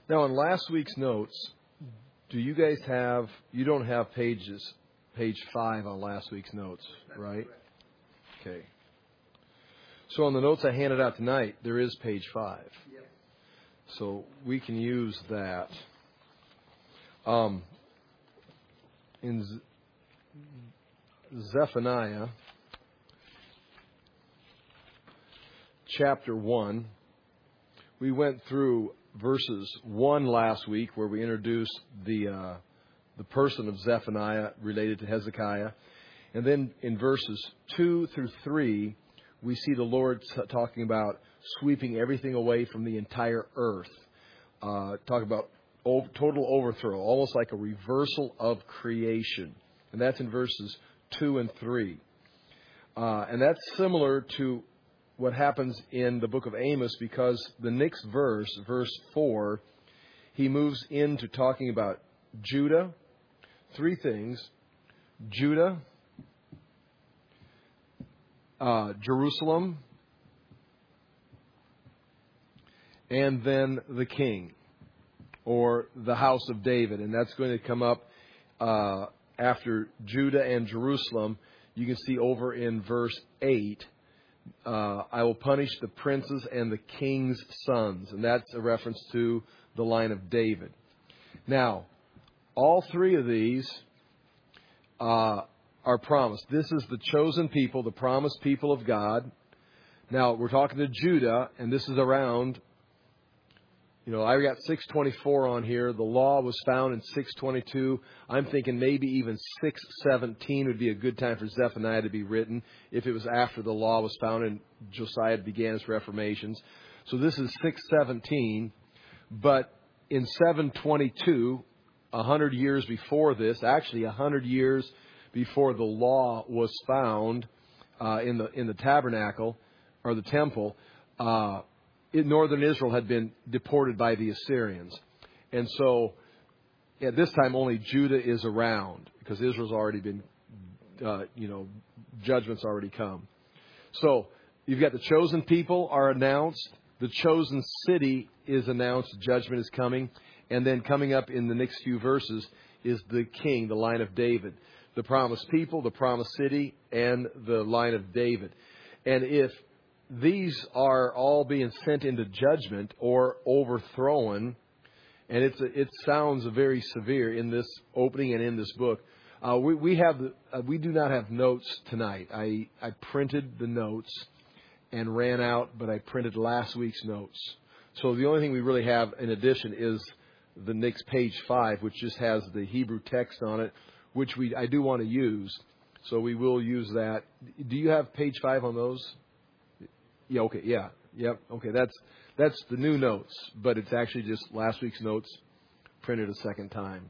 Now, in last week's notes, do you guys have, you don't have page 5 on last week's notes, right? Okay. So on the notes I handed out tonight, there is page 5. Yep. So we can use that. In Zephaniah, chapter 1, we went through verses 1 last week where we introduced the person of Zephaniah related to Hezekiah. And then in verses 2 through 3, we see the Lord talking about sweeping everything away from the entire earth. Talk about total overthrow, almost like a reversal of creation. And that's in verses 2 and 3. And that's similar to what happens in the book of Amos, because the next verse, verse 4, he moves into talking about Judah. 3 things. Judah, Jerusalem, and then the king, or the house of David. And that's going to come up after Judah and Jerusalem. You can see over in verse 8, I will punish the princes and the king's sons. And that's a reference to the line of David. Now, all 3 of these are promised. This is the chosen people, the promised people of God. Now, we're talking to Judah, and this is around, I got 624 on here. The law was found in 622. I'm thinking maybe even 617 would be a good time for Zephaniah to be written if it was after the law was found and Josiah began his reformations. So this is 617. But in 722, 100 years before this, actually 100 years before the law was found in the tabernacle or the temple, northern Israel had been deported by the Assyrians. And so at this time only Judah is around because Israel's already been, judgment's already come. So you've got the chosen people are announced. The chosen city is announced. Judgment is coming. And then coming up in the next few verses is the king, the line of David. The promised people, the promised city, and the line of David. And if these are all being sent into judgment or overthrown, and it sounds very severe in this opening and in this book. We do not have notes tonight. I printed the notes and ran out, but I printed last week's notes. So the only thing we really have in addition is the next page 5, which just has the Hebrew text on it, which I do want to use. So we will use that. Do you have page 5 on those? Yeah, okay, yeah. Yep, okay, that's the new notes, but it's actually just last week's notes printed a second time.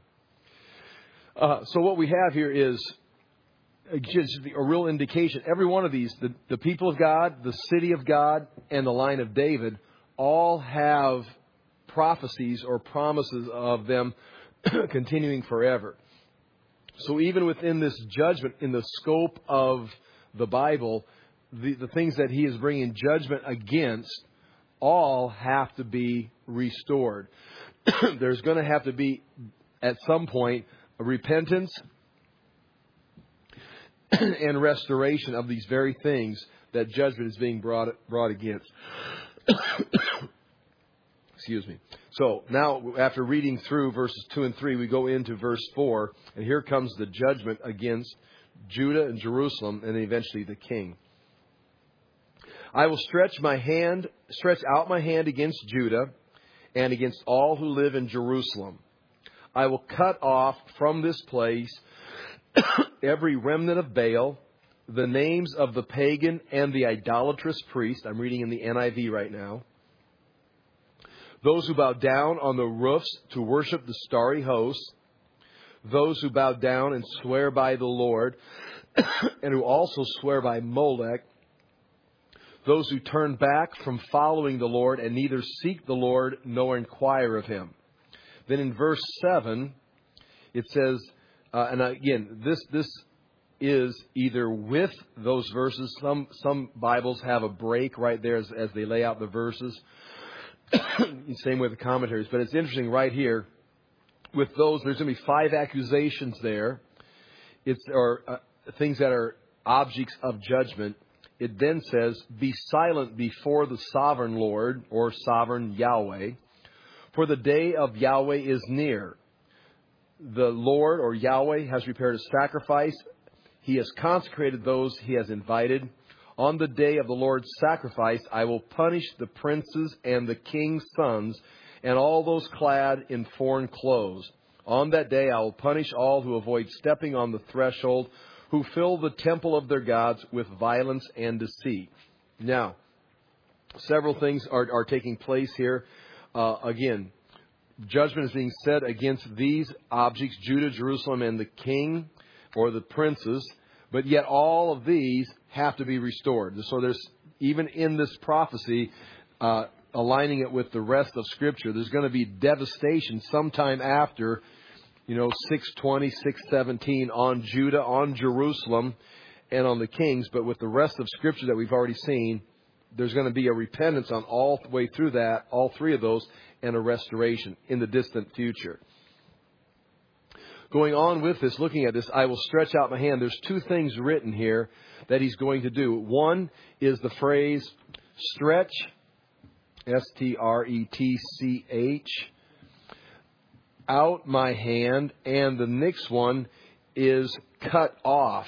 So what we have here is just a real indication. Every one of these, the people of God, the city of God, and the line of David, all have prophecies or promises of them continuing forever. So even within this judgment, in the scope of the Bible, the things that he is bringing judgment against all have to be restored. There's going to have to be, at some point, a repentance and restoration of these very things that judgment is being brought against. Excuse me. So now, after reading through verses 2 and 3, we go into verse 4, and here comes the judgment against Judah and Jerusalem, and eventually the king. I will stretch out my hand against Judah and against all who live in Jerusalem. I will cut off from this place every remnant of Baal, the names of the pagan and the idolatrous priest. I'm reading in the NIV right now. Those who bow down on the roofs to worship the starry host. Those who bow down and swear by the Lord, and who also swear by Molech. Those who turn back from following the Lord and neither seek the Lord nor inquire of him. Then in verse 7, it says, and again, this is either with those verses. Some Bibles have a break right there as they lay out the verses. Same with the commentaries. But it's interesting right here. With those, there's going to be 5 accusations there. Things that are objects of judgment. It then says, be silent before the sovereign Lord, or sovereign Yahweh, for the day of Yahweh is near. The Lord, or Yahweh, has prepared a sacrifice. He has consecrated those he has invited. On the day of the Lord's sacrifice, I will punish the princes and the king's sons and all those clad in foreign clothes. On that day, I will punish all who avoid stepping on the threshold, who fill the temple of their gods with violence and deceit. Now, several things are taking place here. Again, judgment is being said against these objects, Judah, Jerusalem, and the king, or the princes. But yet all of these have to be restored. So there's, even in this prophecy, aligning it with the rest of Scripture, there's going to be devastation sometime after, 620, 617 on Judah, on Jerusalem, and on the kings. But with the rest of Scripture that we've already seen, there's going to be a repentance on all the way through that, all 3 of those, and a restoration in the distant future. Going on with this, looking at this, I will stretch out my hand. There's 2 things written here that he's going to do. One is the phrase stretch, S-T-R-E-T-C-H, out my hand. And the next one is cut off.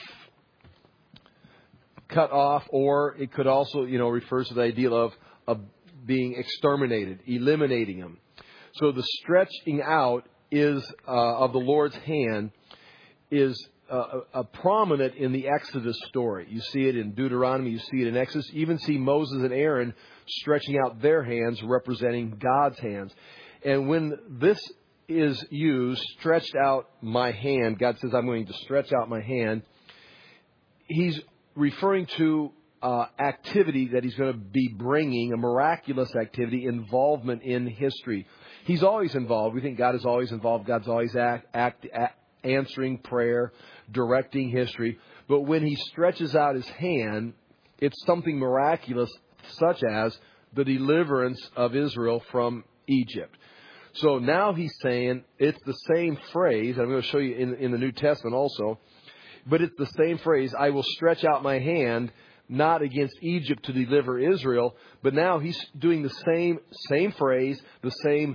Cut off, or it could also, refers to the idea of being exterminated, eliminating them. So the stretching out is of the Lord's hand is prominent in the Exodus story. You see it in Deuteronomy, you see it in Exodus. You even see Moses and Aaron stretching out their hands, representing God's hands. And when this is used, stretched out my hand, God says, I'm going to stretch out my hand. He's referring to activity that he's going to be bringing, a miraculous activity, involvement in history. He's always involved. We think God is always involved. God's always answering prayer, directing history. But when he stretches out his hand, it's something miraculous, such as the deliverance of Israel from Egypt. So now he's saying it's the same phrase. I'm going to show you in the New Testament also. But it's the same phrase, I will stretch out my hand, not against Egypt to deliver Israel, but now he's doing the same phrase, the same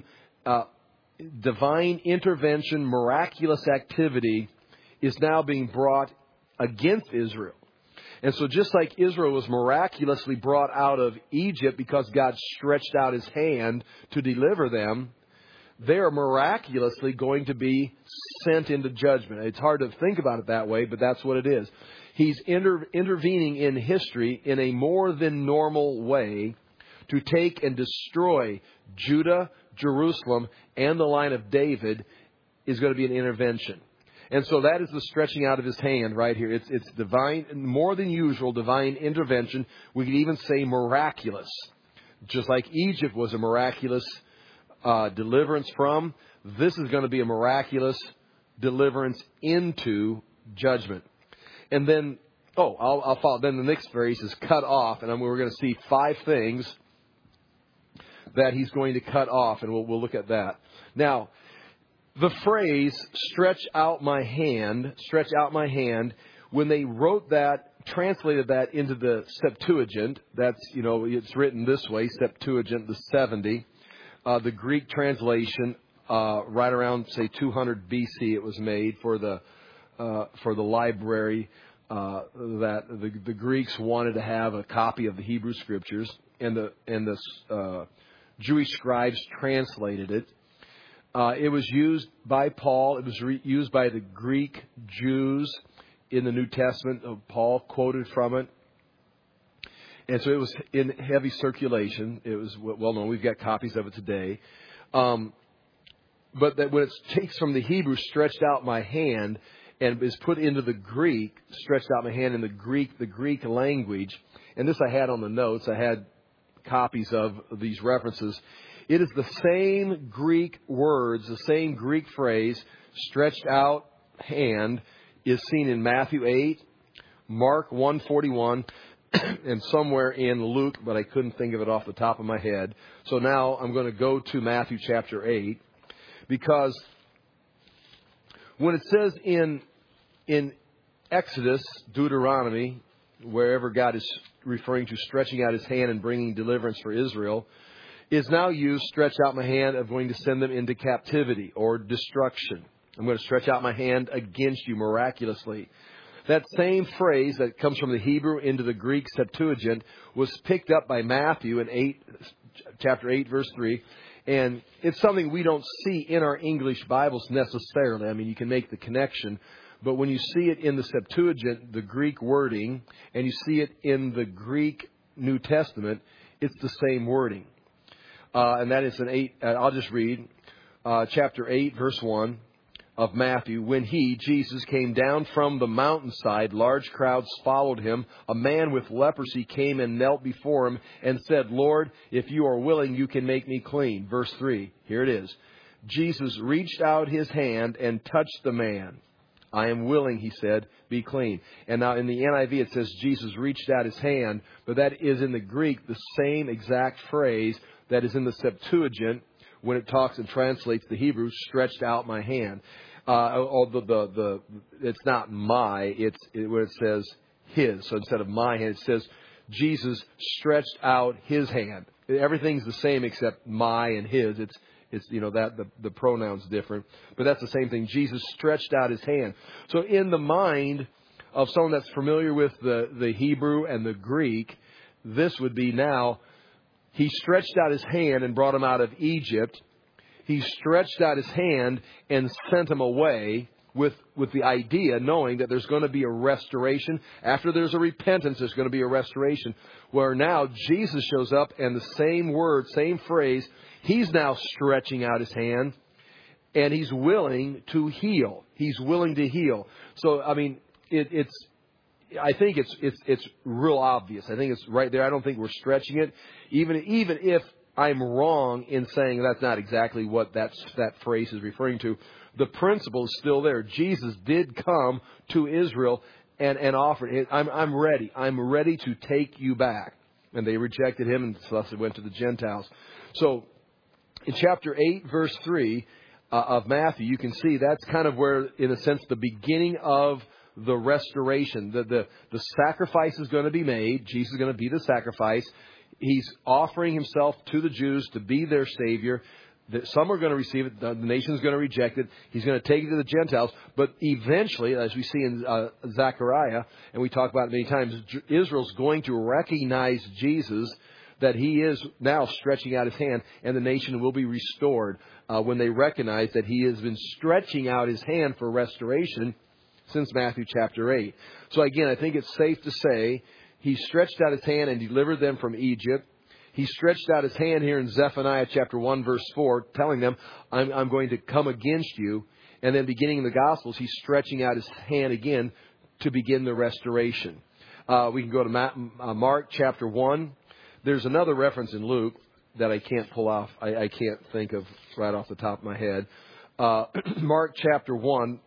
divine intervention, miraculous activity is now being brought against Israel. And so just like Israel was miraculously brought out of Egypt because God stretched out his hand to deliver them, they are miraculously going to be sent into judgment. It's hard to think about it that way, but that's what it is. He's intervening in history in a more than normal way to take and destroy Judah, Jerusalem, and the line of David is going to be an intervention. And so that is the stretching out of his hand right here. It's divine, more than usual, divine intervention. We could even say miraculous. Just like Egypt was a miraculous deliverance from, this is going to be a miraculous deliverance into judgment. And then, I'll follow. Then the next phrase is cut off, and we're going to see 5 things that he's going to cut off, and we'll look at that. Now, the phrase "stretch out my hand," when they wrote that, translated that into the Septuagint, that's, it's written this way, Septuagint, the 70. The Greek translation, right around, say, 200 BC, it was made for the library that the Greeks wanted to have a copy of the Hebrew Scriptures, and the Jewish scribes translated it. It was used by Paul. It was used by the Greek Jews in the New Testament. Paul quoted from it. And so it was in heavy circulation. It was well known. We've got copies of it today. But that when it takes from the Hebrew, stretched out my hand, and is put into the Greek, stretched out my hand in the Greek language. And this I had on the notes. I had copies of these references. It is the same Greek words, the same Greek phrase, stretched out hand, is seen in Matthew 8, Mark 1:41, and somewhere in Luke, but I couldn't think of it off the top of my head. So now I'm going to go to Matthew chapter 8, because when it says in Exodus, Deuteronomy, wherever God is referring to stretching out his hand and bringing deliverance for Israel, is now used, stretch out my hand, of going to send them into captivity or destruction. I'm going to stretch out my hand against you miraculously. That same phrase that comes from the Hebrew into the Greek Septuagint was picked up by Matthew in chapter 8, verse 3. And it's something we don't see in our English Bibles necessarily. I mean, you can make the connection. But when you see it in the Septuagint, the Greek wording, and you see it in the Greek New Testament, it's the same wording. And that is I'll just read chapter 8, verse 1 of Matthew. When he, Jesus, came down from the mountainside, large crowds followed him. A man with leprosy came and knelt before him and said, Lord, if you are willing, you can make me clean. Verse 3, here it is. Jesus reached out his hand and touched the man. I am willing, he said, be clean. And now in the NIV it says Jesus reached out his hand, but that is in the Greek the same exact phrase that is in the Septuagint when it talks and translates the Hebrew, stretched out my hand. It's not my, where it says his. So instead of my hand, it says Jesus stretched out his hand. Everything's the same except my and his. It's that the pronoun's different, but that's the same thing. Jesus stretched out his hand. So in the mind of someone that's familiar with the Hebrew and the Greek, this would be now, he stretched out his hand and brought him out of Egypt. He stretched out his hand and sent him away with the idea, knowing that there's going to be a restoration. After there's a repentance, there's going to be a restoration. Where now Jesus shows up and the same word, same phrase, he's now stretching out his hand and he's willing to heal. He's willing to heal. So, I mean, I think it's real obvious. I think it's right there. I don't think we're stretching it. Even if I'm wrong in saying that's not exactly what that phrase is referring to, the principle is still there. Jesus did come to Israel and offered it. I'm ready. I'm ready to take you back. And they rejected him, and thus it went to the Gentiles. So in chapter 8, verse 3 of Matthew, you can see that's kind of where, in a sense, the beginning of the restoration. The sacrifice is going to be made. Jesus is going to be the sacrifice. He's offering himself to the Jews to be their Savior. Some are going to receive it. The nation is going to reject it. He's going to take it to the Gentiles. But eventually, as we see in Zechariah, and we talk about it many times, Israel's going to recognize Jesus, that he is now stretching out his hand, and the nation will be restored when they recognize that he has been stretching out his hand for restoration since Matthew chapter 8. So again, I think it's safe to say he stretched out his hand and delivered them from Egypt. He stretched out his hand here in Zephaniah chapter 1, verse 4, telling them, I'm going to come against you. And then beginning in the Gospels, he's stretching out his hand again to begin the restoration. We can go to Mark chapter 1. There's another reference in Luke that I can't pull off. I can't think of right off the top of my head. Mark chapter 1.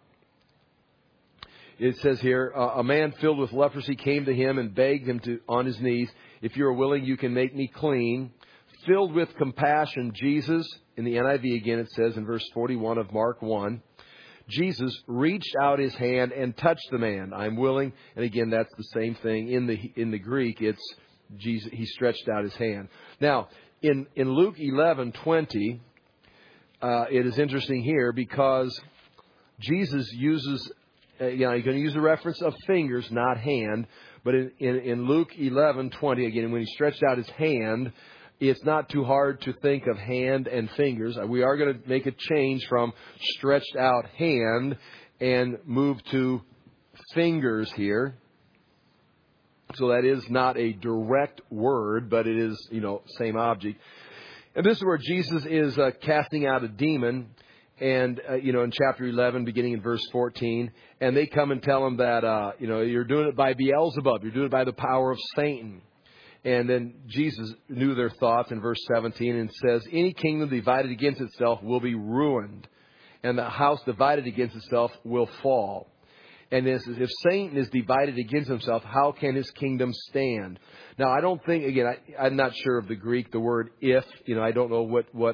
It says here, a man filled with leprosy came to him and begged him on his knees, if you are willing, you can make me clean. Filled with compassion, Jesus, in the NIV again it says in verse 41 of Mark 1, Jesus reached out his hand and touched the man. I'm willing. And again, that's the same thing. In the Greek, it's Jesus, he stretched out his hand. Now, in Luke 11:20, it is interesting here because Jesus uses... you're going to use the reference of fingers, not hand. But in Luke 11:20, again, when he stretched out his hand, it's not too hard to think of hand and fingers. We are going to make a change from stretched out hand and move to fingers here. So that is not a direct word, but it is, same object. And this is where Jesus is casting out a demon. And, in chapter 11, beginning in verse 14, and they come and tell him that, you're doing it by Beelzebub. You're doing it by the power of Satan. And then Jesus knew their thoughts in verse 17 and says, any kingdom divided against itself will be ruined, and the house divided against itself will fall. And this is, if Satan is divided against himself, how can his kingdom stand? Now, I don't think, again, I'm not sure of the Greek, the word if, I don't know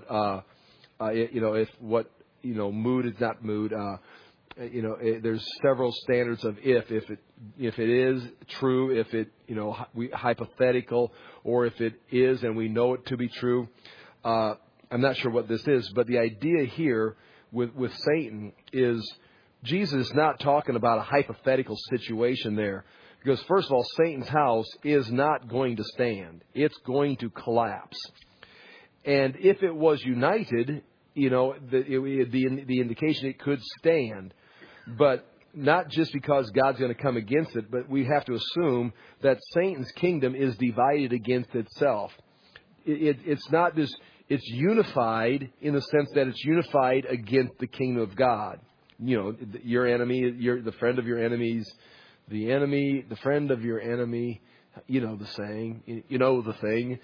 mood is not mood. There's several standards of if it is true, if it, hypothetical, or if it is and we know it to be true. I'm not sure what this is, but the idea here with Satan is Jesus is not talking about a hypothetical situation there. Because first of all, Satan's house is not going to stand. It's going to collapse. And if it was united, the indication it could stand. But not just because God's going to come against it, but we have to assume that Satan's kingdom is divided against itself. It's not just, it's unified in the sense that it's unified against the kingdom of God. Your enemy, the friend of your enemies, the friend of your enemy, the saying, the thing,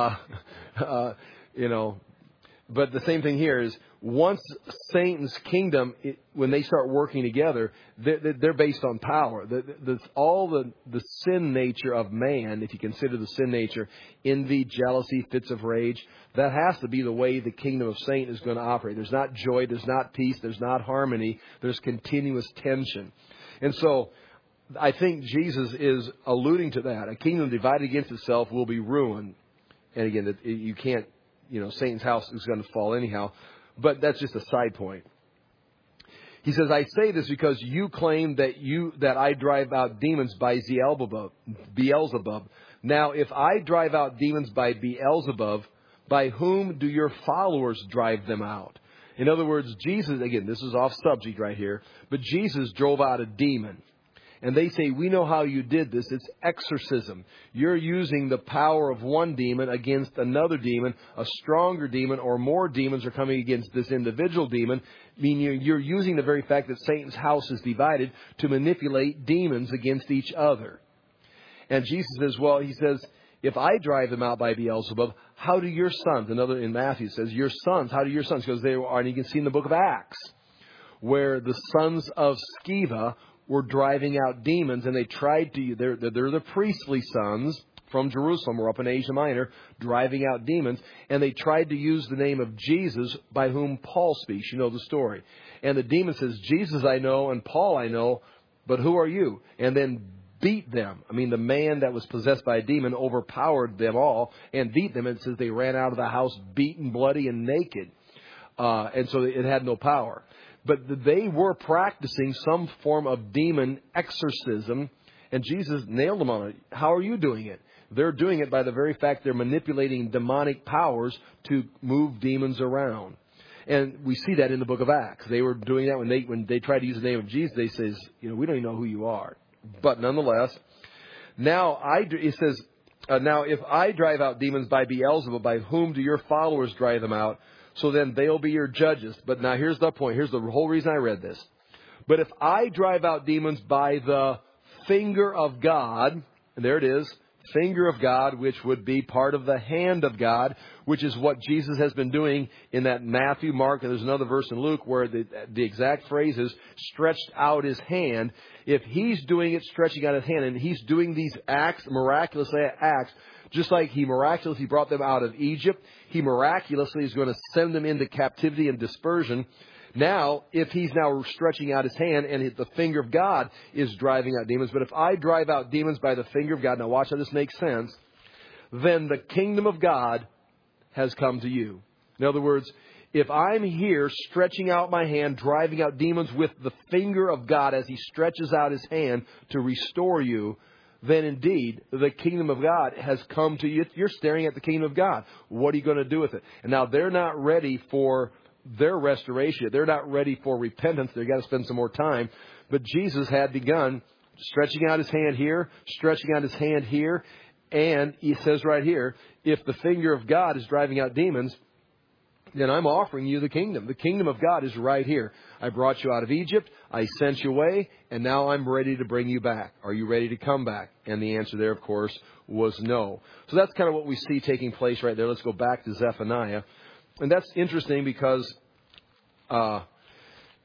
But the same thing here is once Satan's kingdom, when they start working together, they're based on power. All the sin nature of man, if you consider the sin nature, envy, jealousy, fits of rage, that has to be the way the kingdom of Satan is going to operate. There's not joy, there's not peace, there's not harmony, there's continuous tension. And so I think Jesus is alluding to that. A kingdom divided against itself will be ruined. And again, you can't, Satan's house is going to fall anyhow. But that's just a side point. He says, I say this because you claim that I drive out demons by Beelzebub. Now, if I drive out demons by Beelzebub, by whom do your followers drive them out? In other words, Jesus, again, this is off subject right here, but Jesus drove out a demon. And they say, we know how you did this. It's exorcism. You're using the power of one demon against another demon. A stronger demon or more demons are coming against this individual demon. Meaning you're using the very fact that Satan's house is divided to manipulate demons against each other. And Jesus says, if I drive them out by Beelzebub, how do your sons? In Matthew it says, your sons, how do your sons? Because they are, and you can see in the book of Acts, where the sons of Sceva were driving out demons, and they tried to, they're the priestly sons from Jerusalem or up in Asia Minor, driving out demons, and they tried to use the name of Jesus by whom Paul speaks. You know the story. And the demon says, Jesus I know and Paul I know, but who are you? And then beat them. The man that was possessed by a demon overpowered them all and beat them. And it says they ran out of the house beaten, bloody, and naked. And so it had no power. But they were practicing some form of demon exorcism, and Jesus nailed them on it. How are you doing it? They're doing it by the very fact they're manipulating demonic powers to move demons around. And we see that in the book of Acts. They were doing that when they tried to use the name of Jesus. They says, we don't even know who you are. But nonetheless, now if I drive out demons by Beelzebub, by whom do your followers drive them out? So then they'll be your judges. But now here's the point. Here's the whole reason I read this. But if I drive out demons by the finger of God, and there it is, finger of God, which would be part of the hand of God, which is what Jesus has been doing in that Matthew, Mark, and there's another verse in Luke where the exact phrase is stretched out his hand. If he's doing it, stretching out his hand, and he's doing these acts, miraculous acts, just like he miraculously brought them out of Egypt, he miraculously is going to send them into captivity and dispersion. Now, if he's now stretching out his hand and the finger of God is driving out demons, but if I drive out demons by the finger of God, now watch how this makes sense, then the kingdom of God has come to you. In other words, if I'm here stretching out my hand, driving out demons with the finger of God as he stretches out his hand to restore you, then indeed the kingdom of God has come to you. You're staring at the kingdom of God. What are you going to do with it? And now they're not ready for their restoration. They're not ready for repentance. They've got to spend some more time. But Jesus had begun stretching out his hand here, stretching out his hand here. And he says right here, if the finger of God is driving out demons, then I'm offering you the kingdom. The kingdom of God is right here. I brought you out of Egypt. I sent you away. And now I'm ready to bring you back. Are you ready to come back? And the answer there, of course, was no. So that's kind of what we see taking place right there. Let's go back to Zephaniah. And that's interesting because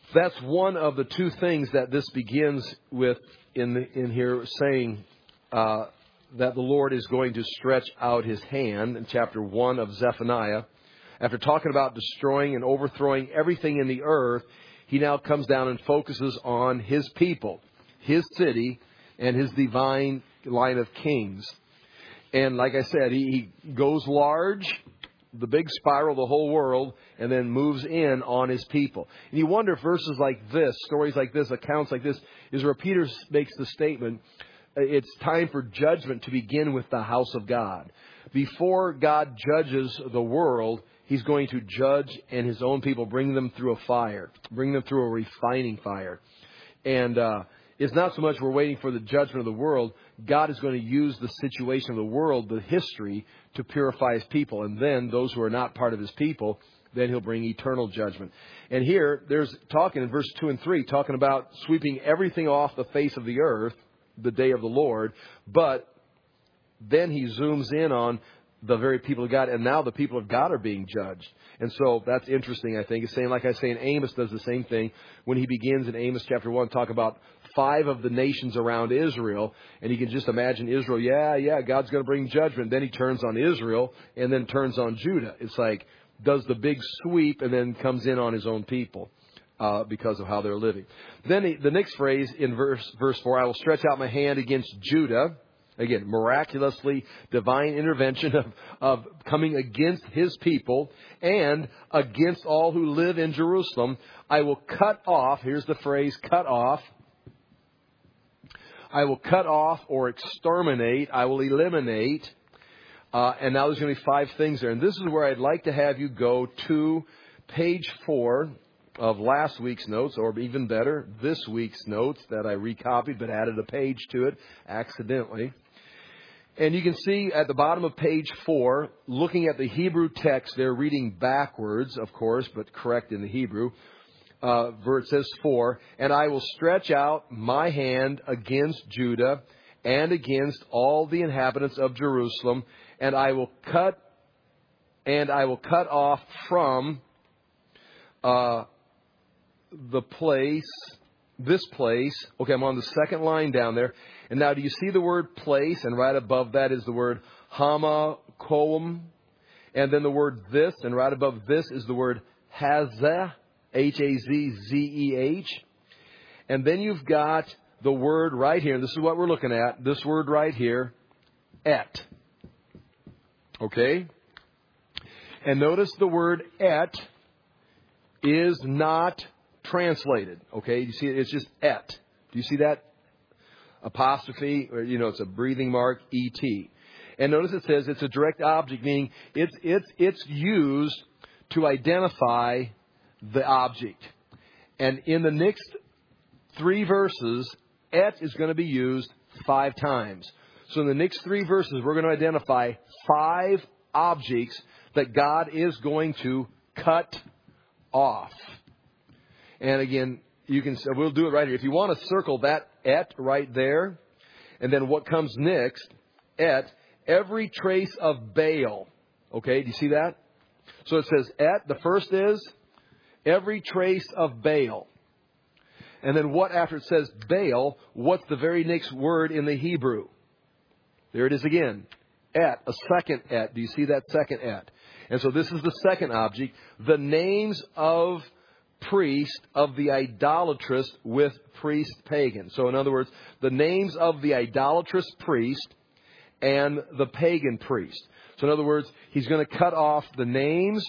That's one of the two things that this begins with in here, saying that the Lord is going to stretch out His hand in chapter 1 of Zephaniah. After talking about destroying and overthrowing everything in the earth, He now comes down and focuses on His people, His city, and His divine line of kings. And like I said, He goes large, the big spiral, the whole world, and then moves in on His people. And you wonder if verses like this, stories like this, accounts like this, is where Peter makes the statement, it's time for judgment to begin with the house of God. Before God judges the world, He's going to judge and His own people, bring them through a fire, bring them through a refining fire. And it's not so much we're waiting for the judgment of the world. God is going to use the situation of the world, the history, to purify His people. And then those who are not part of His people, then He'll bring eternal judgment. And here, there's talking in verse 2 and 3, talking about sweeping everything off the face of the earth, the day of the Lord. But then He zooms in on the very people of God, and now the people of God are being judged. And so that's interesting, I think. It's saying, like I say, in Amos does the same thing. When he begins in Amos chapter 1, talk about 5 of the nations around Israel, and you can just imagine Israel, yeah, God's going to bring judgment. Then He turns on Israel, and then turns on Judah. It's like, does the big sweep, and then comes in on His own people because of how they're living. Then the next phrase in verse 4, I will stretch out my hand against Judah. Again, miraculously divine intervention of coming against His people and against all who live in Jerusalem. I will cut off, here's the phrase, cut off. I will cut off or exterminate. I will eliminate. And now there's going to be 5 things there. And this is where I'd like to have you go to page 4 of last week's notes, or even better, this week's notes that I recopied but added a page to it accidentally. And you can see at the bottom of page 4, looking at the Hebrew text, they're reading backwards, of course, but correct in the Hebrew. Verse says 4, and I will stretch out my hand against Judah and against all the inhabitants of Jerusalem, and I will cut off from this place. Okay, I'm on the second line down there. And now do you see the word place? And right above that is the word hamakoam. And then the word this. And right above this is the word hazeh, H-A-Z-Z-E-H. And then you've got the word right here. And this is what we're looking at. This word right here, et. Okay? And notice the word et is not translated. Okay? You see, it's just et. Do you see that? Apostrophe, or it's a breathing mark, E-T. And notice it says it's a direct object, meaning it's used to identify the object. And in the next 3 verses, et is going to be used 5 times. So in the next 3 verses, we're going to identify 5 objects that God is going to cut off. And again, we'll do it right here. If you want to circle that et right there, and then what comes next, et, every trace of Baal. Okay, do you see that? So it says et, the first is every trace of Baal. And then what after it says Baal, what's the very next word in the Hebrew? There it is again. Et, a second et. Do you see that second et? And so this is the second object. The names of priest of the idolatrous with priest pagan. So in other words, the names of the idolatrous priest and the pagan priest. So in other words, he's going to cut off the names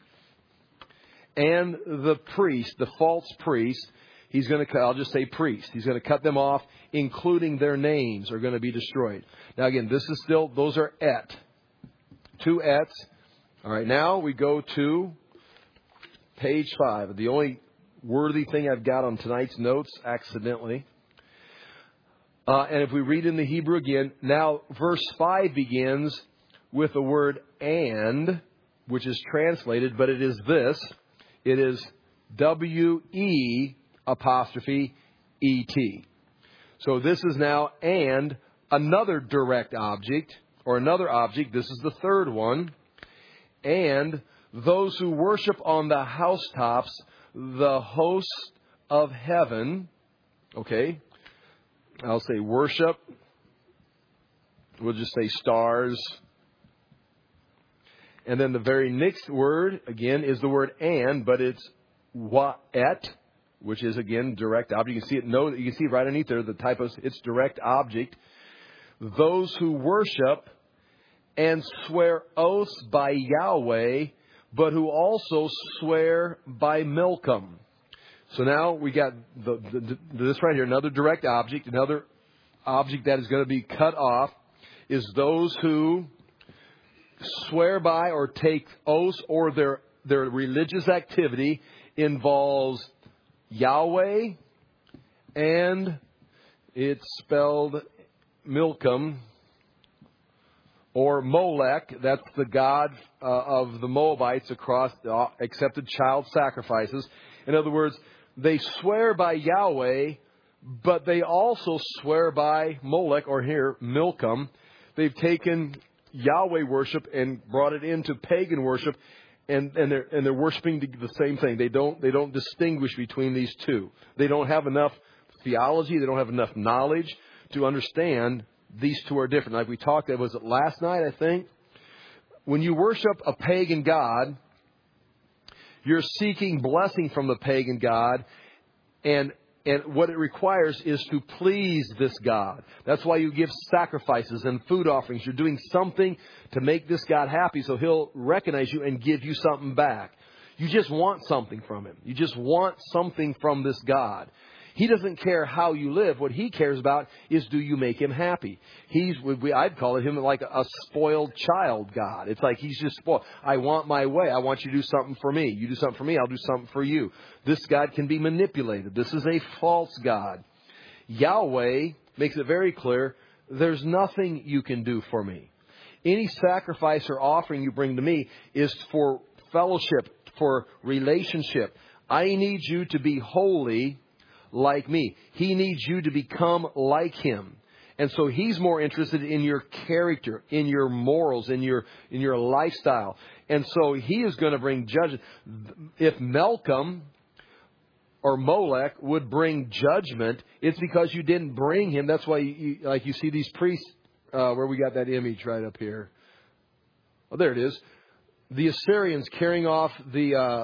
and the priest, the false priest. He's going to cut, I'll just say priest. He's going to cut them off, including their names are going to be destroyed. Now again, this is still, those are et. 2 ets. All right, now we go to page 5. The only worthy thing I've got on tonight's notes, accidentally. And if we read in the Hebrew again, now verse 5 begins with the word and, which is translated, but it is this. It is W-E apostrophe E-T. So this is now and another direct object, or another object. This is the third one. And those who worship on the housetops, the hosts of heaven. Okay. I'll say worship. We'll just say stars. And then the very next word, again, is the word and, but it's wa'et, which is, again, direct object. You can see it. You can see right underneath there the type of, it's direct object. Those who worship and swear oaths by Yahweh, but who also swear by Milcom. So now we got this right here, another direct object, another object that is going to be cut off is those who swear by or take oaths, or their religious activity involves Yahweh, and it's spelled Milcom, or Molech. That's the god of the Moabites across accepted child sacrifices. In other words, they swear by Yahweh, but they also swear by Molech, or here, Milcom. They've taken Yahweh worship and brought it into pagan worship, and they're worshiping the same thing. They don't distinguish between these two. They don't have enough theology. They don't have enough knowledge to understand these two are different. Like we talked, was it last night, I think? When you worship a pagan god, you're seeking blessing from the pagan god, and what it requires is to please this God. That's why you give sacrifices and food offerings. You're doing something to make this God happy so He'll recognize you and give you something back. You just want something from Him. You just want something from this God. He doesn't care how you live. What He cares about is, do you make Him happy? I'd call Him like a spoiled child God. It's like He's just spoiled. I want my way. I want you to do something for me. You do something for me, I'll do something for you. This God can be manipulated. This is a false God. Yahweh makes it very clear, there's nothing you can do for me. Any sacrifice or offering you bring to me is for fellowship, for relationship. I need you to be holy like me. He needs you to become like Him. And so He's more interested in your character, in your morals, in your lifestyle. And so He is going to bring judgment. If Milcom or Molech would bring judgment, it's because you didn't bring him. That's why you see these priests, where we got that image right up here. Oh, there it is. The Assyrians carrying off the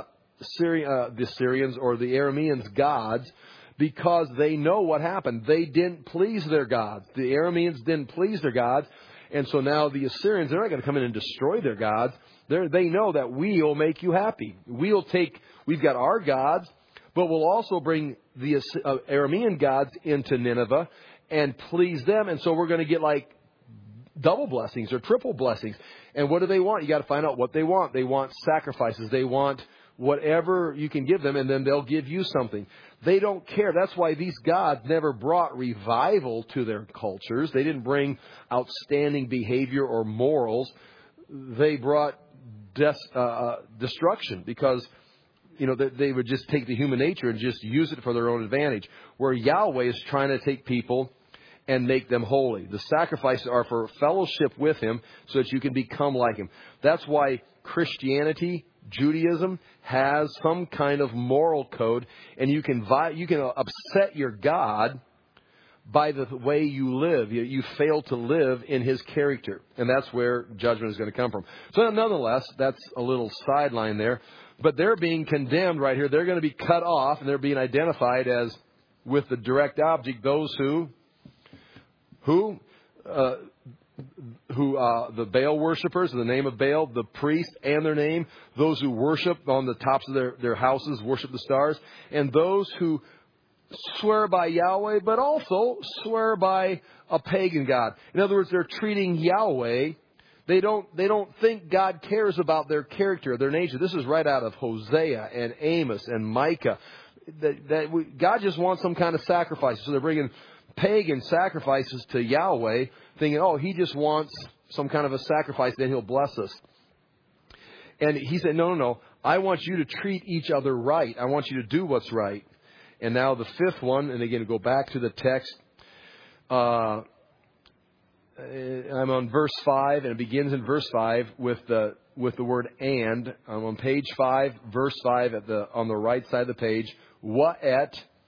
Syrians or the Arameans' gods, because they know what happened. They didn't please their gods. The Arameans didn't please their gods. And so now the Assyrians, they're not going to come in and destroy their gods. They know that we'll make you happy. We've got our gods, but we'll also bring the Aramean gods into Nineveh and please them. And so we're going to get like double blessings or triple blessings. And what do they want? You got to find out what they want. They want sacrifices. They want whatever you can give them, and then they'll give you something. They don't care. That's why these gods never brought revival to their cultures. They didn't bring outstanding behavior or morals. They brought destruction, because they would just take the human nature and just use it for their own advantage. Where Yahweh is trying to take people and make them holy. The sacrifices are for fellowship with Him so that you can become like Him. That's why Christianity, Judaism has some kind of moral code, and you can upset your God by the way you live. You fail to live in His character, and that's where judgment is going to come from. So nonetheless, that's a little sideline there, but they're being condemned right here. They're going to be cut off, and they're being identified as, with the direct object, those who the Baal worshippers, in the name of Baal, the priest and their name, those who worship on the tops of their houses, worship the stars, and those who swear by Yahweh, but also swear by a pagan god. In other words, they're treating Yahweh. They don't think God cares about their character, their nature. This is right out of Hosea and Amos and Micah. God just wants some kind of sacrifice. So they're bringing pagan sacrifices to Yahweh, thinking, oh, He just wants some kind of a sacrifice, then He'll bless us. And He said, no, I want you to treat each other right. I want you to do what's right. And now the fifth one, and again, go back to the text. I'm on verse 5, and it begins in verse 5 with the word and. I'm on page 5, verse 5 on the right side of the page. Wa'et,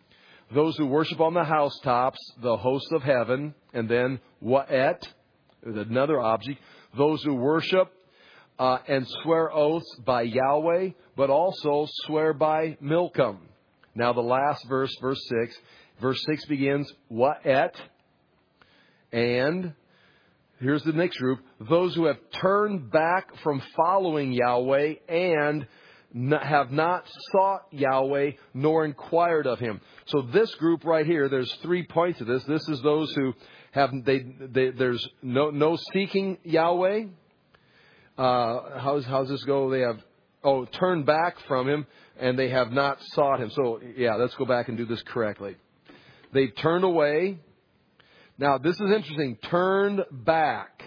those who worship on the housetops, the hosts of heaven, and then Wa'et, another object, those who worship and swear oaths by Yahweh, but also swear by Milcom. Now the last verse, verse 6. Verse 6 begins, Wa'et, and here's the next group, those who have turned back from following Yahweh and have not sought Yahweh nor inquired of Him. So this group right here, there's 3 points of this. This is those who have, there's no seeking Yahweh. How's this go? They have, turned back from Him and they have not sought Him. So yeah, let's go back and do this correctly. They've turned away. Now this is interesting. Turned back.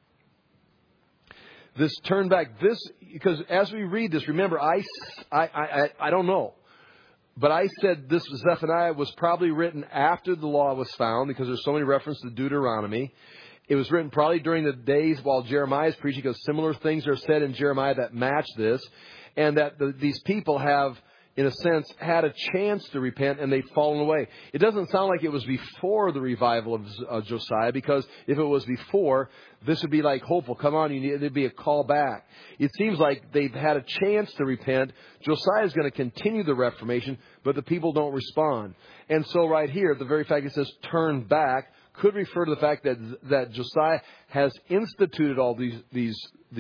This turn back, this, because as we read this, remember, I don't know. But I said this Zephaniah was probably written after the law was found, because there's so many references to Deuteronomy. It was written probably during the days while Jeremiah is preaching, because similar things are said in Jeremiah that match this. And that these people have, in a sense, had a chance to repent and they've fallen away. It doesn't sound like it was before the revival of Josiah, because if it was before, this would be like hopeful. Come on, there'd be a call back. It seems like they've had a chance to repent. Josiah is going to continue the Reformation, but the people don't respond. And so right here, the very fact it says turn back could refer to the fact that Josiah has instituted all these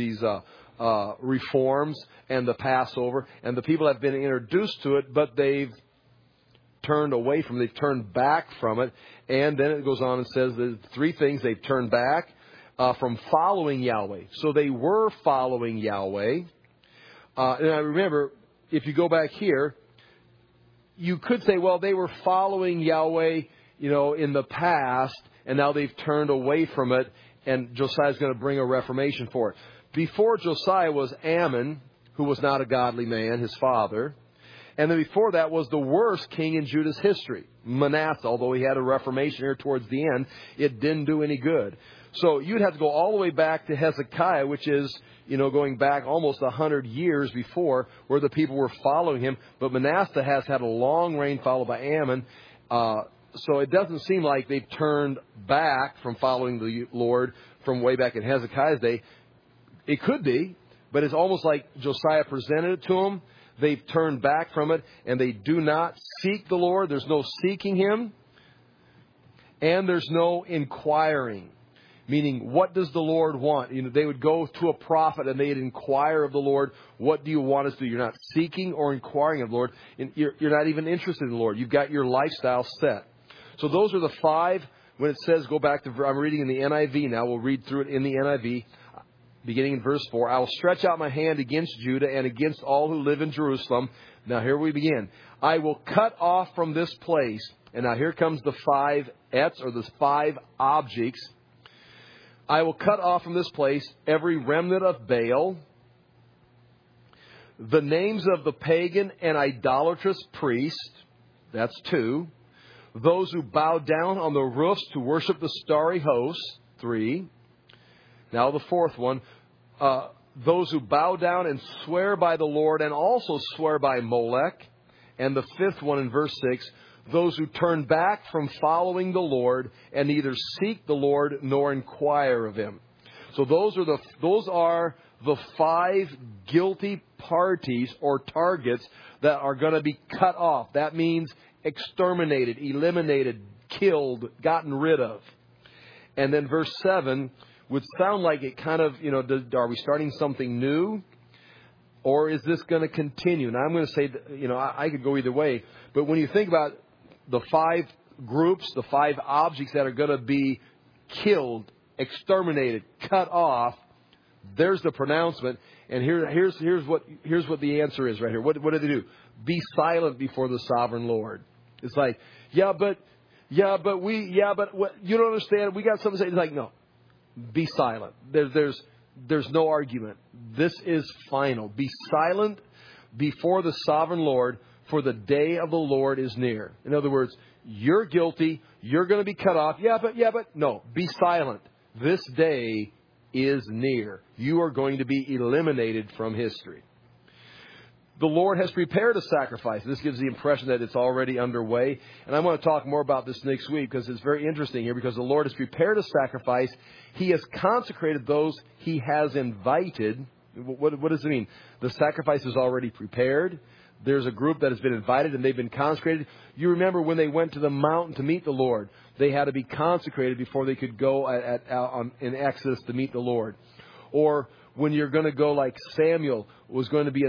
reforms and the Passover, and the people have been introduced to it, but they've turned away from it. They've turned back from it. And then it goes on and says the 3 things. They've turned back from following Yahweh. So they were following Yahweh. And I remember, if you go back here, you could say, well, they were following Yahweh, in the past, and now they've turned away from it, and Josiah's going to bring a reformation for it. Before Josiah was Ammon, who was not a godly man, his father. And then before that was the worst king in Judah's history, Manasseh. Although he had a reformation here towards the end, it didn't do any good. So you'd have to go all the way back to Hezekiah, which is, going back almost 100 years before, where the people were following him. But Manasseh has had a long reign followed by Ammon. So it doesn't seem like they've turned back from following the Lord from way back in Hezekiah's day. It could be, but it's almost like Josiah presented it to them. They've turned back from it, and they do not seek the Lord. There's no seeking Him, and there's no inquiring. Meaning, what does the Lord want? They would go to a prophet, and they'd inquire of the Lord, what do you want us to do? You're not seeking or inquiring of the Lord. You're not even interested in the Lord. You've got your lifestyle set. So those are the 5. When it says, go back to, I'm reading in the NIV now. We'll read through it in the NIV. Beginning in verse 4, I will stretch out my hand against Judah and against all who live in Jerusalem. Now here we begin. I will cut off from this place. And now here comes the 5 ets, or the 5 objects. I will cut off from this place every remnant of Baal, the names of the pagan and idolatrous priests. That's 2. Those who bow down on the roofs to worship the starry hosts. 3. Now the 4th one, those who bow down and swear by the Lord and also swear by Molech. And the 5th one in verse 6, those who turn back from following the Lord and neither seek the Lord nor inquire of Him. So those are the 5 guilty parties or targets that are going to be cut off. That means exterminated, eliminated, killed, gotten rid of. And then verse 7 would sound like it kind of, are we starting something new? Or is this going to continue? Now, I'm going to say, I could go either way. But when you think about the 5 groups, the 5 objects that are going to be killed, exterminated, cut off, there's the pronouncement. And here's what the answer is right here. What do they do? Be silent before the sovereign Lord. It's like, you don't understand. We got something to say. It's like, no. Be silent. There's no argument. This is final. Be silent before the sovereign Lord, for the day of the Lord is near. In other words, you're guilty. You're going to be cut off. But no. Be silent. This day is near. You are going to be eliminated from history. the Lord has prepared a sacrifice. This gives the impression that it's already underway. And I want to talk more about this next week because it's very interesting here, because the Lord has prepared a sacrifice. He has consecrated those He has invited. What does it mean? The sacrifice is already prepared. There's a group that has been invited and they've been consecrated. You remember when they went to the mountain to meet the Lord, they had to be consecrated before they could go in Exodus to meet the Lord. Or when you're going to go like Samuel was going to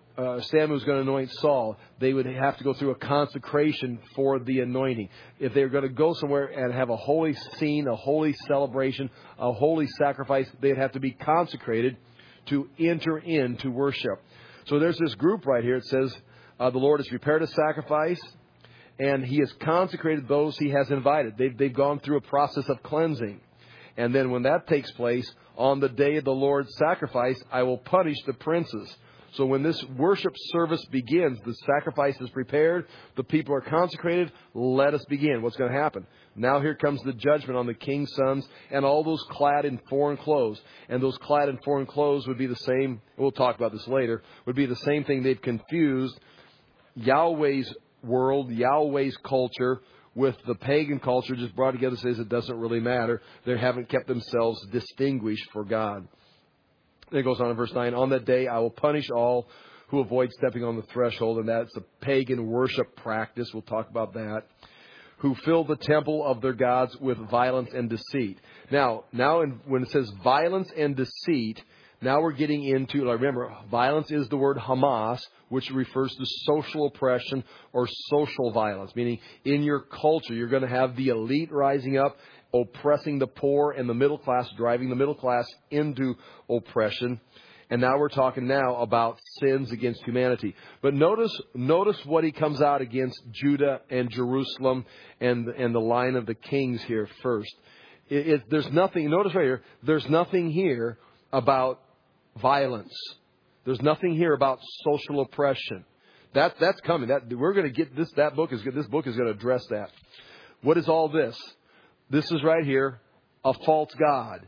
anoint Saul, they would have to go through a consecration for the anointing. If they were going to go somewhere and have a holy scene, a holy celebration, a holy sacrifice, they'd have to be consecrated to enter into worship. So there's this group right here. It says, the Lord has prepared a sacrifice, and He has consecrated those He has invited. They've gone through a process of cleansing. And then when that takes place, on the day of the Lord's sacrifice, I will punish the princes. So when this worship service begins, the sacrifice is prepared, the people are consecrated, let us begin. What's going to happen? Now here comes the judgment on the king's sons and all those clad in foreign clothes. And those clad in foreign clothes would be the same, we'll talk about this later, would be the same thing. They've confused Yahweh's world, Yahweh's culture, with the pagan culture, just brought together, says it doesn't really matter. They haven't kept themselves distinguished for God. Then it goes on in verse 9, on that day I will punish all who avoid stepping on the threshold, and that's a pagan worship practice. We'll talk about that. Who fill the temple of their gods with violence and deceit. Now when it says violence and deceit, now we're getting into, remember, violence is the word Hamas, which refers to social oppression or social violence, meaning in your culture, you're going to have the elite rising up, oppressing the poor and the middle class, driving the middle class into oppression. And now we're talking now about sins against humanity. But notice what he comes out against Judah and Jerusalem and the line of the kings here first. There's nothing, notice right here, there's nothing here about violence. There's nothing here about social oppression. That's coming. We're going to get this. This book is going to address that. What is all this? This is right here, a false god.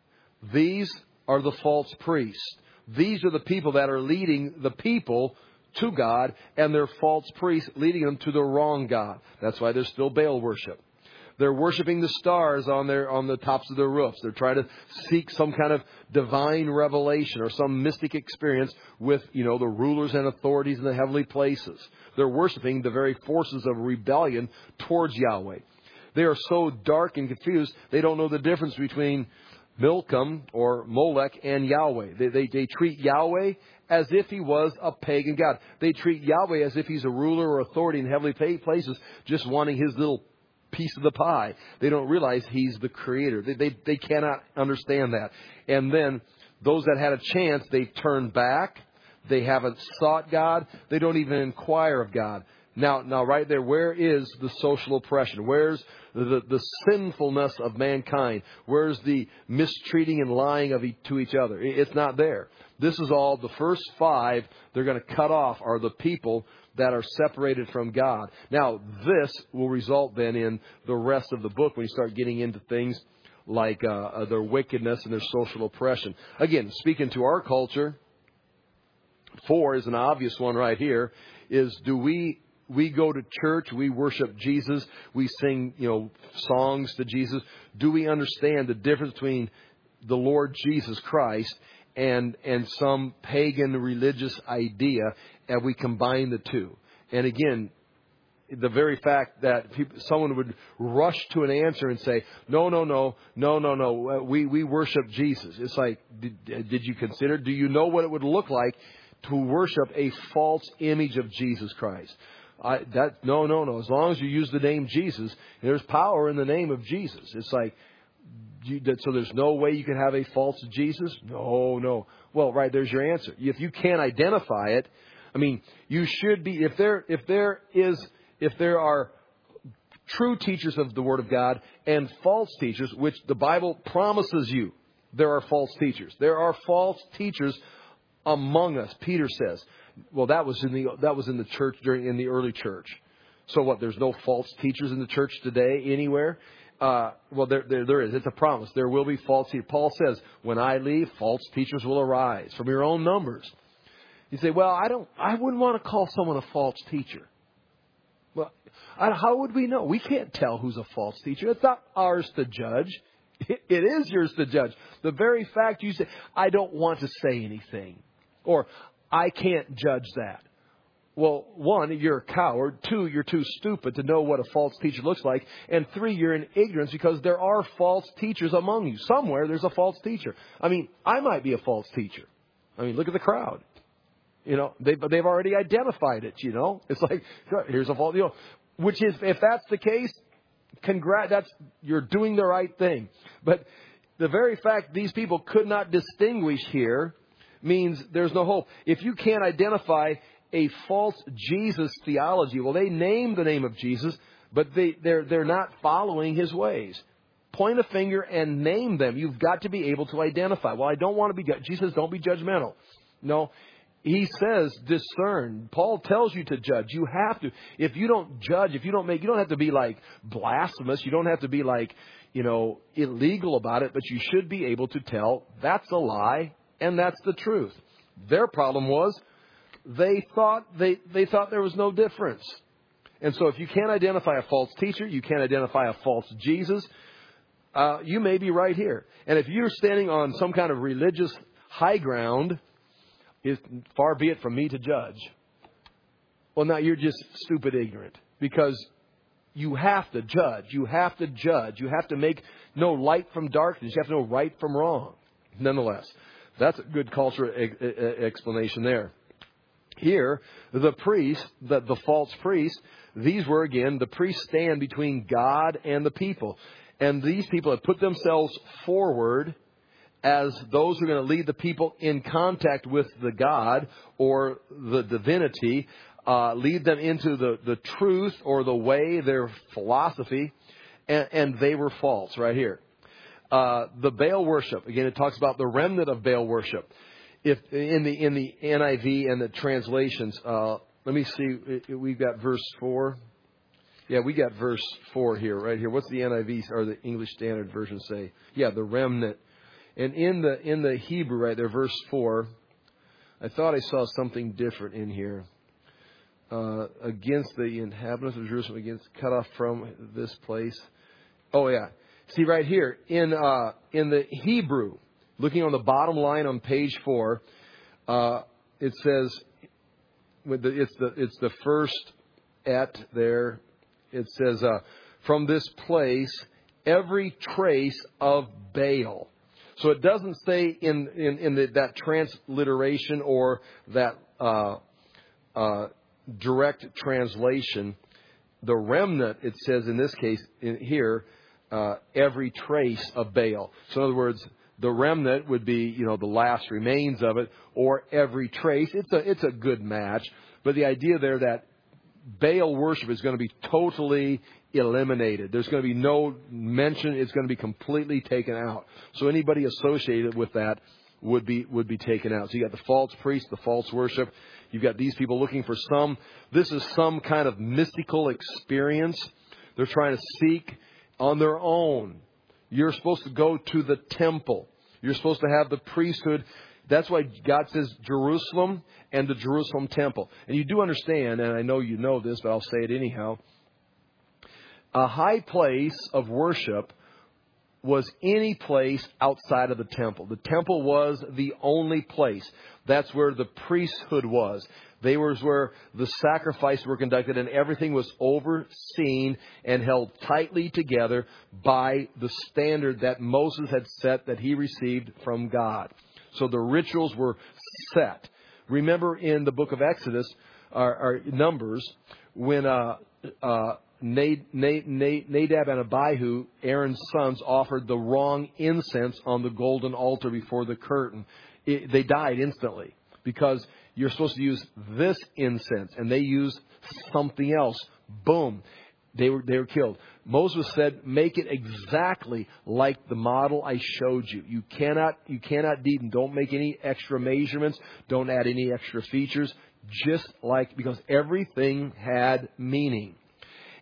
These are the false priests. These are the people that are leading the people to God, and they're false priests leading them to the wrong God. That's why there's still Baal worship. They're worshiping the stars on the tops of their roofs. They're trying to seek some kind of divine revelation or some mystic experience with, the rulers and authorities in the heavenly places. They're worshiping the very forces of rebellion towards Yahweh. They are so dark and confused, they don't know the difference between Milcom or Molech and Yahweh. They treat Yahweh as if He was a pagan god. They treat Yahweh as if He's a ruler or authority in heavenly places, just wanting His little piece of the pie. They don't realize He's the Creator. They cannot understand that. And then those that had a chance, they've turned back. They haven't sought God. They don't even inquire of God. Now right there, where is the social oppression? Where's the sinfulness of mankind? Where's the mistreating and lying to each other? It's not there. This is all, the first 5 they're going to cut off are the people that are separated from God. Now, this will result then in the rest of the book when you start getting into things like their wickedness and their social oppression. Again, speaking to our culture, 4 is an obvious one right here, is do we go to church, we worship Jesus, we sing, songs to Jesus. Do we understand the difference between the Lord Jesus Christ and some pagan religious idea, and we combine the two? And again, the very fact that someone would rush to an answer and say, no, we worship Jesus. It's like, did you consider, do you know what it would look like to worship a false image of Jesus Christ? No. As long as you use the name Jesus, there's power in the name of Jesus. It's like, so there's no way you can have a false Jesus? No. Well, right, there's your answer. If you can't identify it, you should be, if there are true teachers of the Word of God and false teachers, which the Bible promises you, there are false teachers. There are false teachers among us, Peter says. Well, that was in the church in the early church. So what? There's no false teachers in the church today anywhere. Well, there is. It's a promise. There will be false teachers. Paul says, when I leave, false teachers will arise from your own numbers. You say, well, I wouldn't want to call someone a false teacher. Well, how would we know? We can't tell who's a false teacher. It's not ours to judge. It is yours to judge. The very fact you say, I don't want to say anything, or I can't judge that. Well, one, you're a coward. Two, you're too stupid to know what a false teacher looks like. And three, you're in ignorance because there are false teachers among you. Somewhere there's a false teacher. I mean, I might be a false teacher. I mean, look at the crowd. You know, they've already identified it, you know. It's like, here's a false, you know. Which is, if that's the case, you're doing the right thing. But the very fact these people could not distinguish here means there's no hope. If you can't identify a false Jesus theology, well, they name the name of Jesus, but they're not following his ways. Point a finger and name them. You've got to be able to identify. Well, I don't want to be, Jesus, don't be judgmental. No, he says discern. Paul tells you to judge. You have to. If you don't judge, you don't have to be like blasphemous. You don't have to be like, you know, illegal about it, but you should be able to tell that's a lie and that's the truth. Their problem was they thought there was no difference. And so if you can't identify a false teacher, you can't identify a false Jesus, you may be right here. And if you're standing on some kind of religious high ground, far be it from me to judge. Well, now you're just stupid ignorant, because you have to judge. You have to judge. You have to know light from darkness. You have to know right from wrong. Nonetheless, that's a good cultural explanation there. Here, the priest, the false priest, these were, again, the priests stand between God and the people. And these people have put themselves forward as those who are going to lead the people in contact with the God or the divinity, lead them into the truth or the way, their philosophy, and they were false right here. The Baal worship, again, it talks about the remnant of Baal worship. If in the NIV and the translations, let me see, we've got verse 4. Yeah, we got verse 4 here, right here. What's the NIV or the English Standard Version say? Yeah, the remnant. And in the Hebrew, right there, verse 4, I thought I saw something different in here. Against the inhabitants of Jerusalem, cut off from this place. Oh, yeah. See, right here, in the Hebrew, looking on the bottom line on page 4, it says, it's the first et there. It says, from this place, every trace of Baal. So it doesn't say in that transliteration or that direct translation, the remnant, it says in this case here, every trace of Baal. So in other words, the remnant would be, the last remains of it, or every trace. It's a good match. But the idea there that Baal worship is going to be totally eliminated. There's going to be no mention. It's going to be completely taken out. So anybody associated with that would be taken out. So you got the false priest, the false worship. You've got these people looking for this is some kind of mystical experience. They're trying to seek on their own. You're supposed to go to the temple. You're supposed to have the priesthood. That's why God says Jerusalem and the Jerusalem temple. And you do understand, and I know you know this, but I'll say it anyhow. A high place of worship was any place outside of the temple. The temple was the only place. That's where the priesthood was. They was where the sacrifices were conducted, and everything was overseen and held tightly together by the standard that Moses had set, that he received from God. So the rituals were set. Remember in the book of Exodus, or Numbers, when Nadab and Abihu, Aaron's sons, offered the wrong incense on the golden altar before the curtain. They died instantly because you're supposed to use this incense, and they used something else. Boom. They were killed. Moses said, make it exactly like the model I showed you. You cannot deepen. Don't make any extra measurements. Don't add any extra features. Because everything had meaning.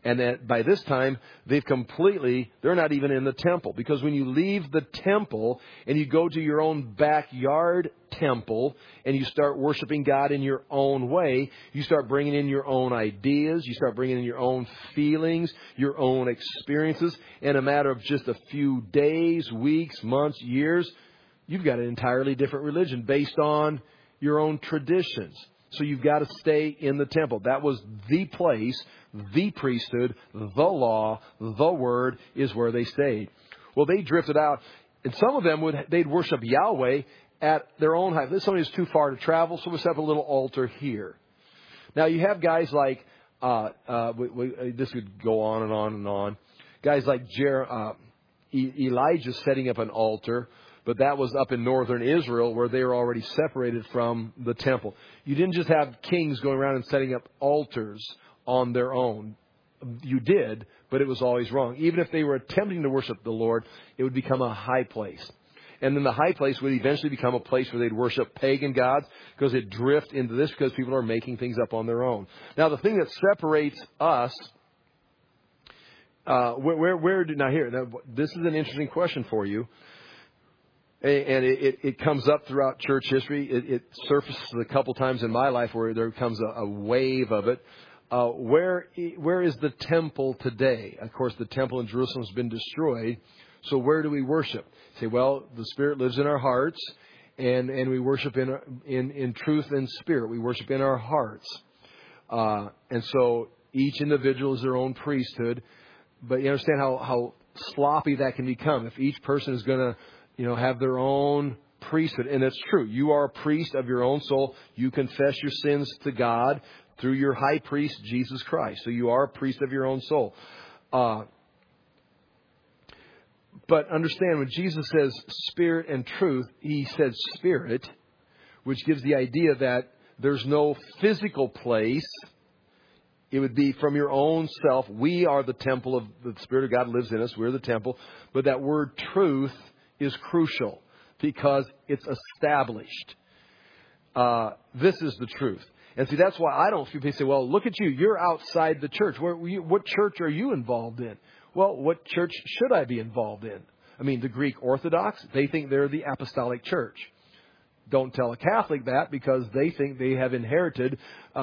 And that by this time, they're not even in the temple. Because when you leave the temple and you go to your own backyard temple and you start worshiping God in your own way, you start bringing in your own ideas, you start bringing in your own feelings, your own experiences. In a matter of just a few days, weeks, months, years, you've got an entirely different religion based on your own traditions. So you've got to stay in the temple. That was the place, the priesthood, the law, the word is where they stayed. Well, they drifted out, and some of them they'd worship Yahweh at their own height. This somebody's too far to travel, so let's have a little altar here. Now you have guys like this could go on and on and on. Guys like Elijah setting up an altar. But that was up in northern Israel where they were already separated from the temple. You didn't just have kings going around and setting up altars on their own. You did, but it was always wrong. Even if they were attempting to worship the Lord, it would become a high place. And then the high place would eventually become a place where they'd worship pagan gods because it'd drift into this because people are making things up on their own. Now, the thing that separates us, now this is an interesting question for you. And it comes up throughout church history. It surfaces a couple times in my life where there comes a wave of it. Where is the temple today? Of course, the temple in Jerusalem has been destroyed. So where do we worship? Say, well, the Spirit lives in our hearts, and we worship in truth and spirit. We worship in our hearts. And so each individual is their own priesthood. But you understand how sloppy that can become. If each person is going to have their own priesthood. And it's true. You are a priest of your own soul. You confess your sins to God through your high priest, Jesus Christ. So you are a priest of your own soul. But understand, when Jesus says spirit and truth, He said spirit, which gives the idea that there's no physical place. It would be from your own self. We are the temple of the Spirit of God lives in us. We're the temple. But that word truth is crucial because it's established. This is the truth. And see, that's why I don't feel people say, well, look at you. You're outside the church. What church are you involved in? Well, what church should I be involved in? I mean, the Greek Orthodox, they think they're the apostolic church. Don't tell a Catholic that because they think they have inherited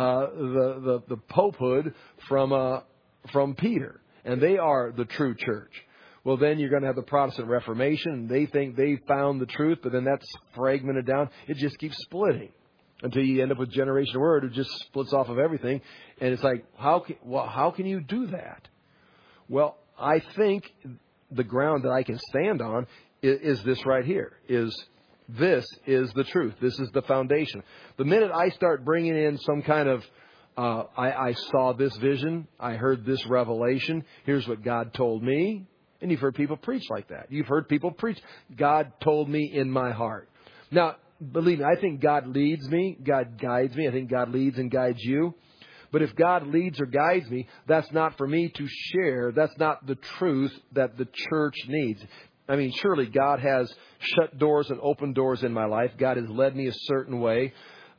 the popehood from Peter. And they are the true church. Well, then you're going to have the Protestant Reformation. And they think they found the truth, but then that's fragmented down. It just keeps splitting until you end up with Generation Word. It just splits off of everything. And it's like, how can you do that? Well, I think the ground that I can stand on is this right here. This is the truth. This is the foundation. The minute I start bringing in some kind of, I saw this vision, I heard this revelation, here's what God told me. And you've heard people preach like that. You've heard people preach, God told me in my heart. Now, believe me, I think God leads me. God guides me. I think God leads and guides you. But if God leads or guides me, that's not for me to share. That's not the truth that the church needs. I mean, surely God has shut doors and opened doors in my life. God has led me a certain way.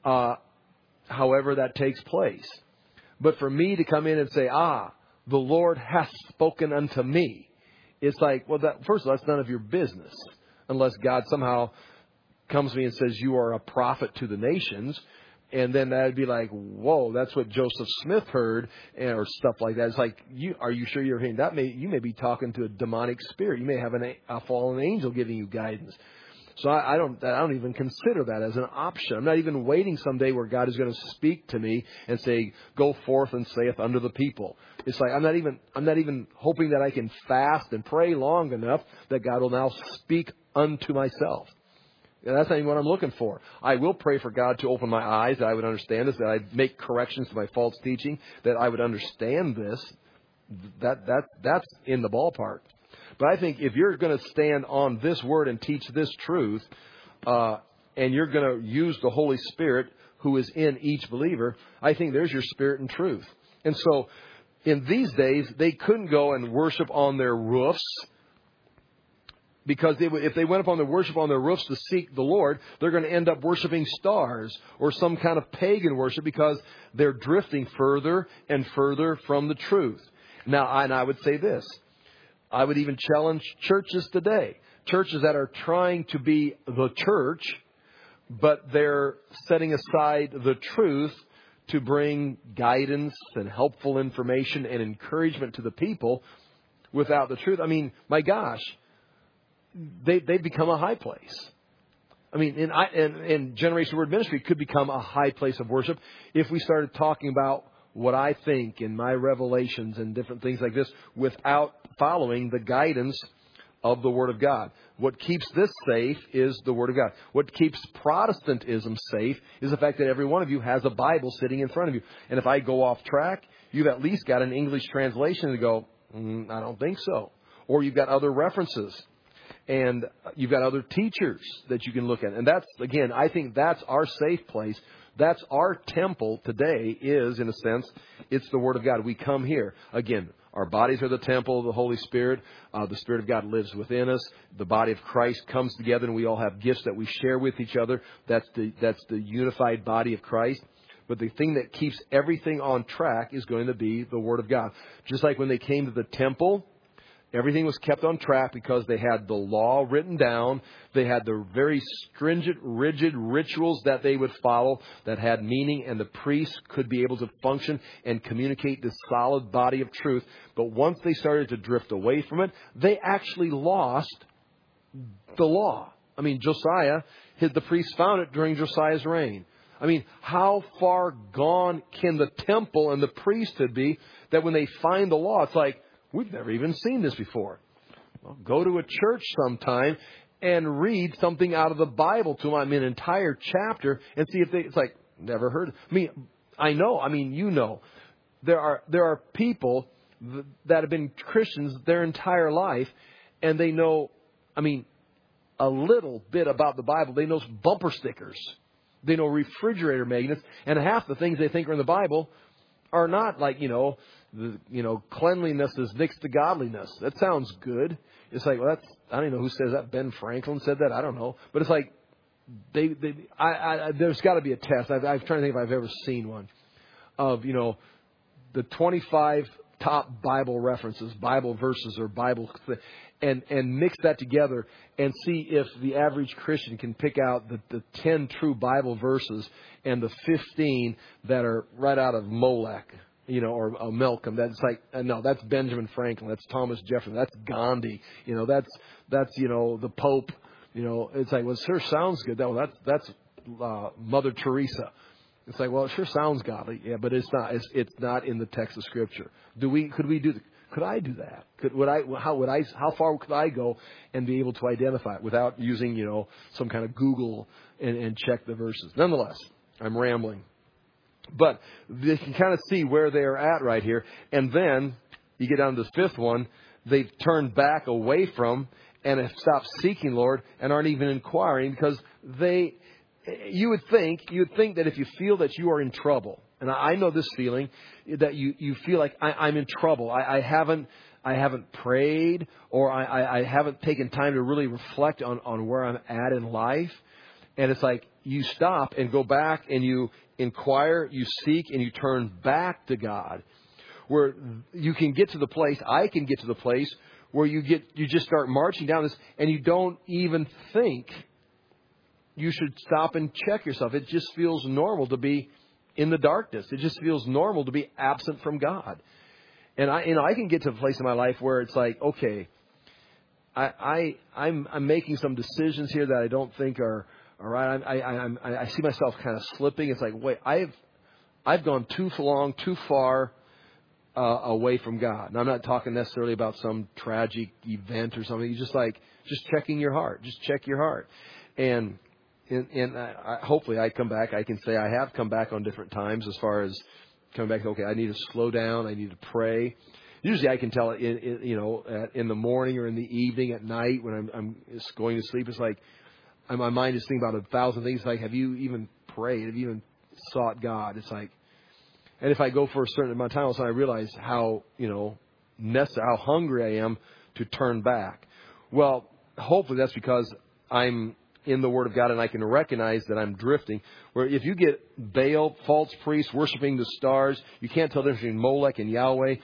However that takes place. But for me to come in and say, the Lord hath spoken unto me. It's like, well, first of all, that's none of your business. Unless God somehow comes to me and says, you are a prophet to the nations. And then that would be like, whoa, that's what Joseph Smith heard, or stuff like that. It's like, are you sure you're hearing that? You may be talking to a demonic spirit. You may have a fallen angel giving you guidance. So I don't even consider that as an option. I'm not even waiting someday where God is going to speak to me and say, go forth and saith unto the people. It's like I'm not even hoping that I can fast and pray long enough that God will now speak unto myself. That's not even what I'm looking for. I will pray for God to open my eyes, that I would understand this, that I make corrections to my false teaching, that I would understand this. That's in the ballpark. But I think if you're going to stand on this word and teach this truth, and you're going to use the Holy Spirit who is in each believer, I think there's your spirit and truth. And so in these days, they couldn't go and worship on their roofs. Because if they went up on the worship on their roofs to seek the Lord, they're going to end up worshiping stars or some kind of pagan worship because they're drifting further and further from the truth. Now, and I would say this. I would even challenge churches today. Churches that are trying to be the church, but they're setting aside the truth to bring guidance and helpful information and encouragement to the people without the truth. I mean, my gosh, they've become a high place. I mean, in Generation Word Ministry could become a high place of worship if we started talking about what I think and my revelations and different things like this without following the guidance of the Word of God. What keeps this safe is the Word of God. What keeps Protestantism safe is the fact that every one of you has a Bible sitting in front of you. And if I go off track, you've at least got an English translation to go, I don't think so. Or you've got other references. And you've got other teachers that you can look at. And that's, again, I think that's our safe place. That's our temple today is, in a sense, it's the Word of God. We come here. Again, our bodies are the temple of the Holy Spirit. The Spirit of God lives within us. The body of Christ comes together, and we all have gifts that we share with each other. That's the unified body of Christ. But the thing that keeps everything on track is going to be the Word of God. Just like when they came to the temple, everything was kept on track because they had the law written down. They had the very stringent, rigid rituals that they would follow that had meaning, and the priests could be able to function and communicate this solid body of truth. But once they started to drift away from it, they actually lost the law. I mean, Josiah, the priests found it during Josiah's reign. I mean, how far gone can the temple and the priesthood be that when they find the law, it's like, we've never even seen this before. Well, go to a church sometime and read something out of the Bible to them, I mean, an entire chapter, and see if it's like, never heard. I mean, I know. I mean, you know. There are people that have been Christians their entire life, and they know, I mean, a little bit about the Bible. They know bumper stickers. They know refrigerator magnets, and half the things they think are in the Bible are not like, cleanliness is next to godliness. That sounds good. It's like, well, I don't even know who says that. Ben Franklin said that. I don't know. But it's like, there's got to be a test. I'm trying to think if I've ever seen one of, the 25 top Bible references, Bible verses or Bible, and mix that together and see if the average Christian can pick out the 10 true Bible verses and the 15 that are right out of Molech. Or Malcolm. That's like, no, that's Benjamin Franklin. That's Thomas Jefferson. That's Gandhi. That's the Pope. It's like, well, it sure sounds good. That's Mother Teresa. It's like, well, it sure sounds godly. Yeah, but it's not. It's not in the text of Scripture. Could I do that? How far could I go and be able to identify it without using, some kind of Google and check the verses? Nonetheless, I'm rambling. But they can kind of see where they're at right here. And then you get down to the fifth one. They've turned back away from and have stopped seeking Lord and aren't even inquiring because you would think that if you feel that you are in trouble, and I know this feeling, that you feel like I'm in trouble. I haven't prayed, or I haven't taken time to really reflect on where I'm at in life. And it's like you stop and go back and you inquire, you seek, and you turn back to God. Where you can get to the place, I can get to the place where you just start marching down this, and you don't even think you should stop and check yourself. It just feels normal to be in the darkness. It just feels normal to be absent from God. And I can get to a place in my life where it's like, okay, I'm making some decisions here that I don't think are all right. I see myself kind of slipping. It's like, wait, I've gone too long, too far away from God. And I'm not talking necessarily about some tragic event or something. You just checking your heart. Just check your heart. And hopefully I come back. I can say I have come back on different times as far as coming back. Okay, I need to slow down. I need to pray. Usually I can tell it in the morning or in the evening at night when I'm going to sleep. It's like my mind is thinking about 1,000 things. Like, have you even prayed? Have you even sought God? It's like, and if I go for a certain amount of time, also I realize how how hungry I am to turn back. Well, hopefully that's because I'm in the Word of God and I can recognize that I'm drifting. Where if you get Baal, false priests worshiping the stars, you can't tell the difference between Molech and Yahweh.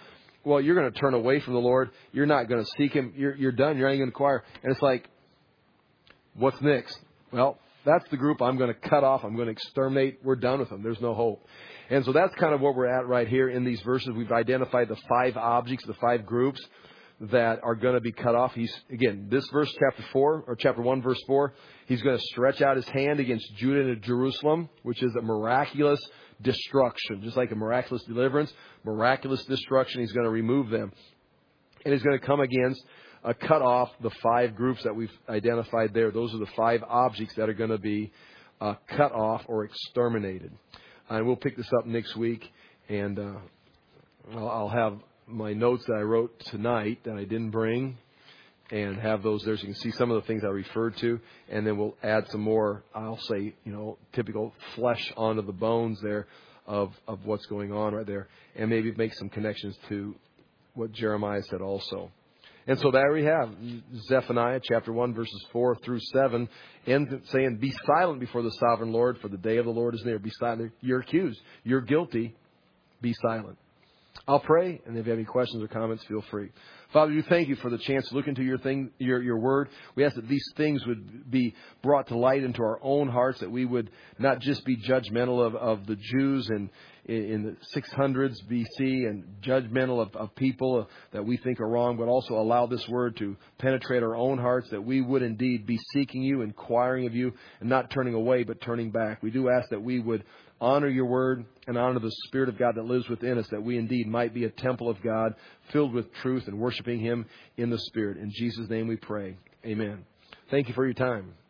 well, you're going to turn away from the Lord. You're not going to seek Him. You're done. You're not even going to inquire. And it's like, what's next? Well, that's the group I'm going to cut off. I'm going to exterminate. We're done with them. There's no hope. And so that's kind of what we're at right here in these verses. We've identified the 5 objects, the 5 groups that are going to be cut off. Again, this verse, chapter 1, verse 4, He's going to stretch out His hand against Judah and Jerusalem, which is a miraculous destruction. Just like a miraculous deliverance, miraculous destruction, He's going to remove them. And He's going to come against cut off the 5 groups that we've identified there. Those are the 5 objects that are going to be cut off or exterminated. And we'll pick this up next week, and I'll have my notes that I wrote tonight that I didn't bring, and have those there so you can see some of the things I referred to, and then we'll add some more, I'll say, typical flesh onto the bones there of what's going on right there, and maybe make some connections to what Jeremiah said also. And so there we have Zephaniah chapter 1 verses 4 through 7, and saying, be silent before the sovereign Lord, for the day of the Lord is near. Be silent. You're accused. You're guilty. Be silent. I'll pray, and if you have any questions or comments, feel free. Father, we thank You for the chance to look into your word. We ask that these things would be brought to light into our own hearts, that we would not just be judgmental of the Jews in the 600s BC and judgmental of people that we think are wrong, but also allow this word to penetrate our own hearts, that we would indeed be seeking You, inquiring of You, and not turning away, but turning back. We do ask that we would honor Your word and honor the Spirit of God that lives within us, that we indeed might be a temple of God filled with truth and worshiping Him in the Spirit. In Jesus' name we pray. Amen. Thank you for your time.